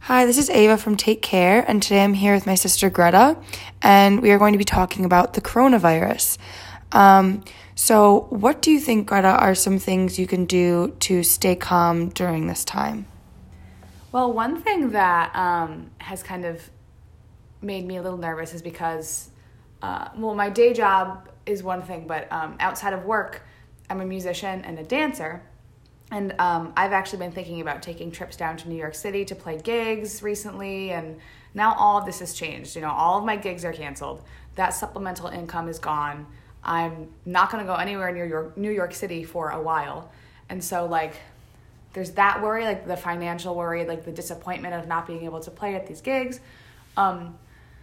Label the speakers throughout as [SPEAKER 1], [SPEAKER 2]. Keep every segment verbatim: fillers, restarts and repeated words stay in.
[SPEAKER 1] Hi, this is Ava from Take Care, and today I'm here with my sister Greta, and we are going to be talking about the coronavirus. Um, so what do you think, Greta, are some things you can do to stay calm during this time?
[SPEAKER 2] Well, one thing that um, has kind of made me a little nervous is because, uh, well, my day job is one thing, but um, outside of work, I'm a musician and a dancer. And um, I've actually been thinking about taking trips down to New York City to play gigs recently, and now all of this has changed. You know, all of my gigs are canceled. That supplemental income is gone. I'm not going to go anywhere near York, New York City for a while. And so, like, there's that worry, like the financial worry, like the disappointment of not being able to play at these gigs. Um,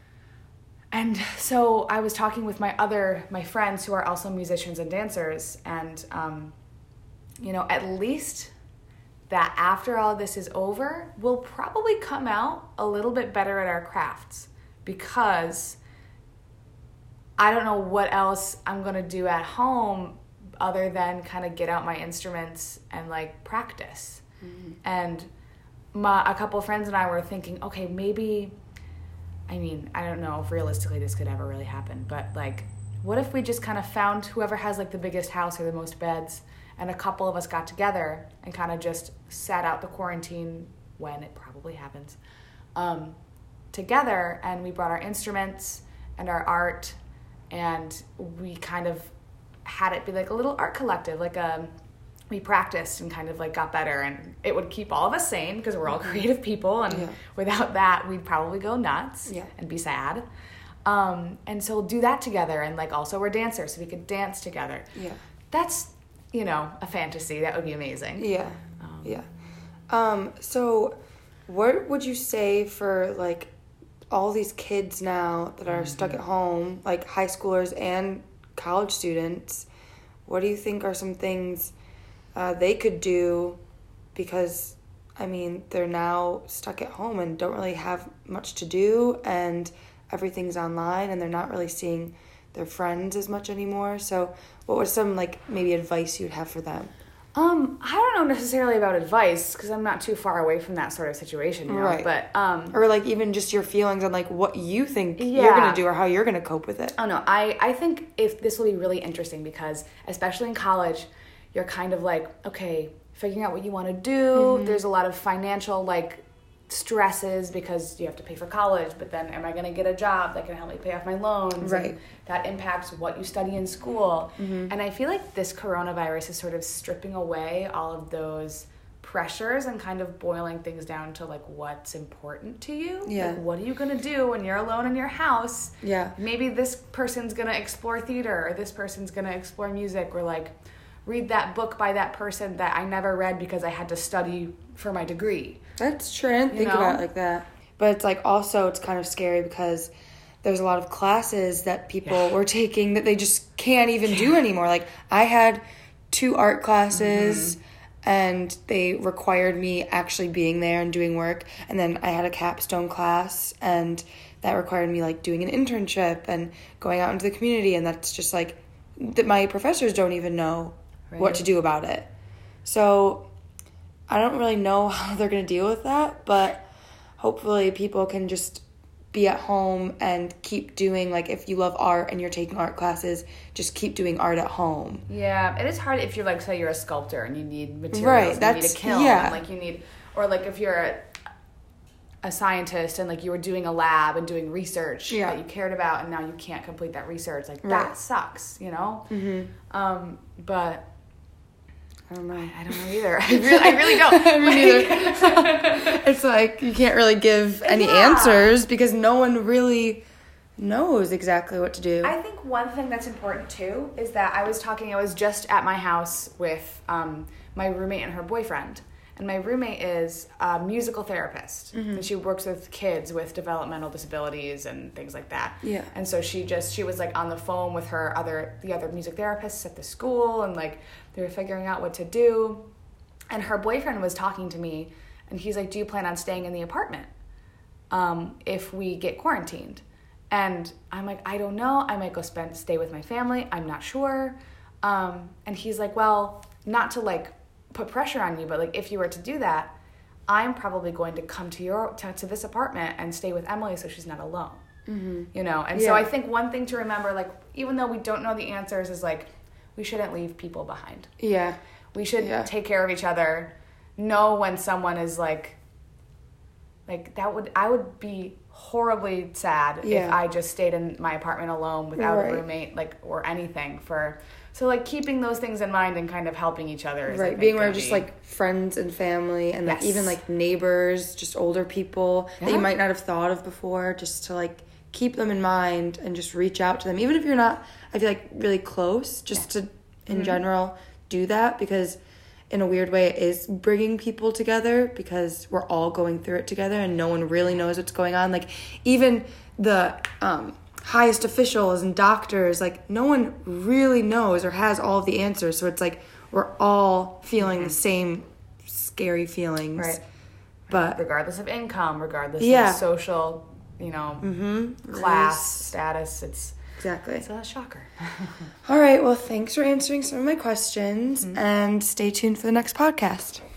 [SPEAKER 2] and so I was talking with my other, my friends who are also musicians and dancers, and um, you know, at least that after all this is over, we'll probably come out a little bit better at our crafts, because I don't know what else I'm going to do at home other than kind of get out my instruments and like practice. Mm-hmm. And my, a couple of friends and I were thinking, okay, maybe, I mean, I don't know if realistically this could ever really happen, but like, what if we just kind of found whoever has like the biggest house or the most beds, and a couple of us got together and kind of just sat out the quarantine, when it probably happens, um, together, and we brought our instruments and our art, and we kind of had it be like a little art collective, like a, we practiced and kind of like got better, and it would keep all of us sane because we're all creative people, and yeah. without that we'd probably go nuts yeah. and be sad. Um, and so we'll do that together, and like also we're dancers, so we could dance together.
[SPEAKER 1] Yeah.
[SPEAKER 2] That's, you know, a fantasy. That would be amazing.
[SPEAKER 1] Yeah. Um, yeah. Um, so what would you say for like all these kids now that are mm-hmm. stuck at home, like high schoolers and college students, what do you think are some things uh, they could do? Because, I mean, they're now stuck at home and don't really have much to do, and everything's online, and they're not really seeing their friends as much anymore. So what was some, like, maybe advice you'd have for them?
[SPEAKER 2] Um, I don't know necessarily about advice, because I'm not too far away from that sort of situation, you know?
[SPEAKER 1] Right.
[SPEAKER 2] But, um...
[SPEAKER 1] Or, like, even just your feelings on, like, what you think
[SPEAKER 2] yeah.
[SPEAKER 1] you're going to do or how you're going to cope with it.
[SPEAKER 2] Oh, no. I, I think if this will be really interesting, because, especially in college, you're kind of like, okay, figuring out what you want to do. Mm-hmm. There's a lot of financial, like, stresses because you have to pay for college, but then am I going to get a job that can help me pay off my loans?
[SPEAKER 1] Right.
[SPEAKER 2] And that impacts what you study in school.
[SPEAKER 1] Mm-hmm.
[SPEAKER 2] And I feel like this coronavirus is sort of stripping away all of those pressures and kind of boiling things down to like what's important to you.
[SPEAKER 1] Yeah.
[SPEAKER 2] Like, what are you going to do when you're alone in your house?
[SPEAKER 1] Yeah.
[SPEAKER 2] Maybe this person's going to explore theater, or this person's going to explore music, or like read that book by that person that I never read because I had to study for my degree.
[SPEAKER 1] That's true. I didn't think
[SPEAKER 2] you know?
[SPEAKER 1] about it like that. But it's like also it's kind of scary because there's a lot of classes that people yeah. were taking that they just can't even yeah. do anymore. Like I had two art classes mm-hmm. and they required me actually being there and doing work. And then I had a capstone class and that required me like doing an internship and going out into the community. And that's just like that my professors don't even know right. what to do about it. So I don't really know how they're going to deal with that, but hopefully people can just be at home and keep doing, like, if you love art and you're taking art classes, just keep doing art at home.
[SPEAKER 2] Yeah, it is hard if you're, like, say you're a sculptor and you need materials,
[SPEAKER 1] right,
[SPEAKER 2] and
[SPEAKER 1] that's,
[SPEAKER 2] you need a kiln,
[SPEAKER 1] yeah.
[SPEAKER 2] and, like, you need, or, like, if you're a, a scientist and, like, you were doing a lab and doing research
[SPEAKER 1] yeah.
[SPEAKER 2] that you cared about and now you can't complete that research, like,
[SPEAKER 1] right.
[SPEAKER 2] that sucks, you know?
[SPEAKER 1] Mm-hmm.
[SPEAKER 2] Um, but...
[SPEAKER 1] I don't know.
[SPEAKER 2] I don't know either. I really, I really don't.
[SPEAKER 1] I mean, either. It's like you can't really give any yeah. answers because no one really knows exactly what to do.
[SPEAKER 2] I think one thing that's important too is that I was talking, I was just at my house with um, my roommate and her boyfriend. And my roommate is a musical therapist. Mm-hmm. And she works with kids with developmental disabilities and things like that.
[SPEAKER 1] Yeah.
[SPEAKER 2] And so she just, she was like on the phone with her other, the other music therapists at the school, and like they were figuring out what to do. And her boyfriend was talking to me and he's like, do you plan on staying in the apartment um, if we get quarantined? And I'm like, I don't know. I might go spend, stay with my family. I'm not sure. Um, and he's like, well, not to like, put pressure on you, but like if you were to do that, I'm probably going to come to your to, to this apartment and stay with Emily so she's not alone. Mm-hmm. You know, and yeah. so I think one thing to remember, like, even though we don't know the answers, is like, we shouldn't leave people behind.
[SPEAKER 1] Yeah.
[SPEAKER 2] We should yeah. take care of each other. Know when someone is like, like that would, I would be horribly sad yeah. if I just stayed in my apartment alone without right. a roommate, like, or anything for, so like keeping those things in mind and kind of helping each other. Is,
[SPEAKER 1] right. Being around just like friends and family and yes. like even like neighbors, just older people yeah. that you might not have thought of before, just to like keep them in mind and just reach out to them. Even if you're not, I feel like, really close, just yeah. to, in mm-hmm. general, do that, because in a weird way it is bringing people together, because we're all going through it together and no one really knows what's going on. Like, even the um, highest officials and doctors, like, no one really knows or has all of the answers. So it's like we're all feeling mm-hmm. the same scary feelings.
[SPEAKER 2] Right.
[SPEAKER 1] But
[SPEAKER 2] regardless of income, regardless
[SPEAKER 1] yeah.
[SPEAKER 2] of social, you know,
[SPEAKER 1] mm-hmm.
[SPEAKER 2] class,
[SPEAKER 1] Race.
[SPEAKER 2] status, it's
[SPEAKER 1] exactly.
[SPEAKER 2] It's a shocker.
[SPEAKER 1] All right, well, thanks for answering some of my questions, mm-hmm. and stay tuned for the next podcast.